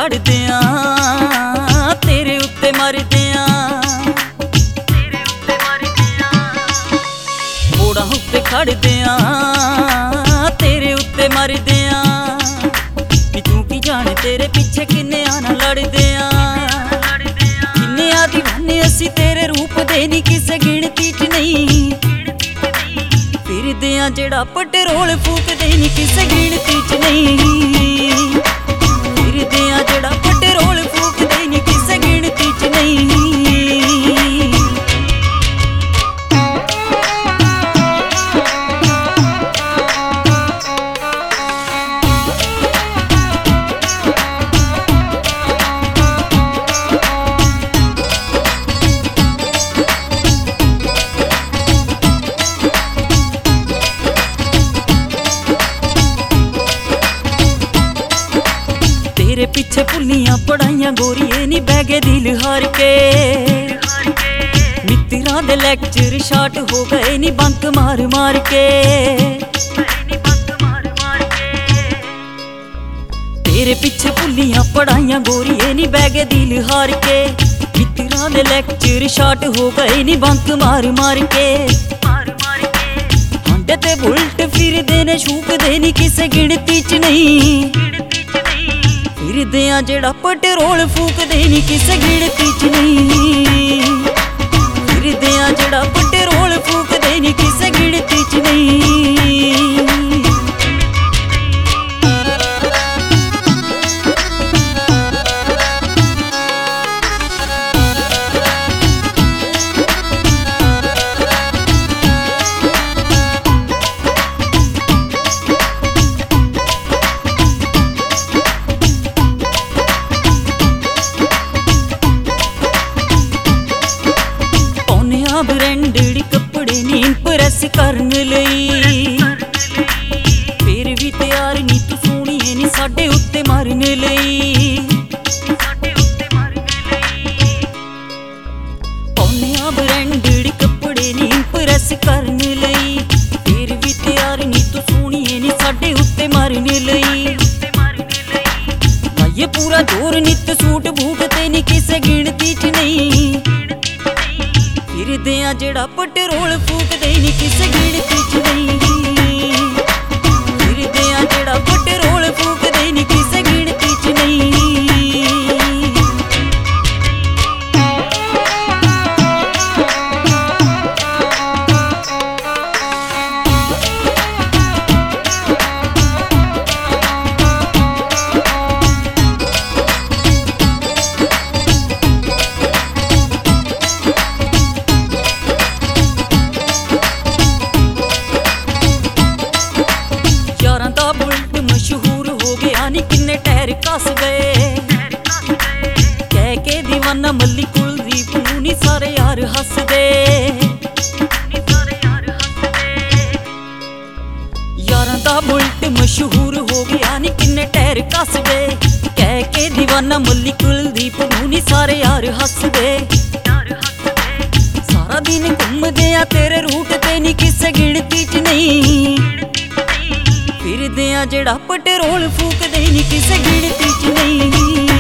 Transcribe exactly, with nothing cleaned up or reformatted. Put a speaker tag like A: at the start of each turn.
A: खड़दे आ तेरे उत्ते मरदे आ मोड़ा उत्ते खड़दे आ तेरे उत्ते मरदे आ कि तू की जाने तेरे पीछे किन्ने आना लड़दे आ किन्ने आ दीवाने असी तेरे रूप दे नी किसे गिनती च नहीं फिरदे आ जेड़ा पेट्रोल फूकदे नी किसे गिनती च नहीं फिरदे आ जेड़ा पेट्रोल फूकदे नी किसे गिनती च नहीं। तेरे पीछे भुलियां पढ़ाइयां गोरिए नी बैगे दिल हार के मित्तरां दे लैक्चर शार्ट हो गए नी बंक मार मार के तेरे पीछे भुलियां पढ़ाइयां गोरिए नी बैगे दिल हार के मित्तरां दे लैक्चर शार्ट हो गए नी बंक मार मार के हांडे ते बुलट फिरदे ने शूकदे नी किसे गिनती च नहीं फिरदे आ जेड़ा पेट्रोल फूकदे नी किसे गिनती च नहीं फिरदे आ जेड़ा पेट्रोल फूकदे नी किसे गिनती च नहीं। ब्रांडेड कपड़े नी इंप्रेस करन लई फिर भी तैयार नी तू सोहणीए नी साडे उत्ते मारन लई पौनिया ब्रांडेड कपड़े नी इंप्रेस करन लई फिर भी तैयार नी तू सोहणीए नी साडे उत्ते मारन लई लाइए पूरा जोर नित सूट बूट ते नी किसे गिनती च नहीं फिरदे आ जेड़ा पेट्रोल फूकदे नी किसे गिनती च नहीं फिरदे आ जेड़ा पेट्रोल फूकदे नी किसे गिनती च नहीं। मशहूर हो गया नी किन्ने टैर कस गए कह के दीवाना मल्ली कुलदीप नू नी सारे यार हस दे यारां दा बुलट मशहूर हो गया नी किन्ने टैर कस गए कह के दीवाना मल्ली कुलदीप नू नी सारे यार हस दे सारा दिन घूमदे आ तेरे रूट ते नी किसे गिनती च नहीं फिरदे आ जेड़ा पेट्रोल फूकदे नी किसे गिनती च नहीं।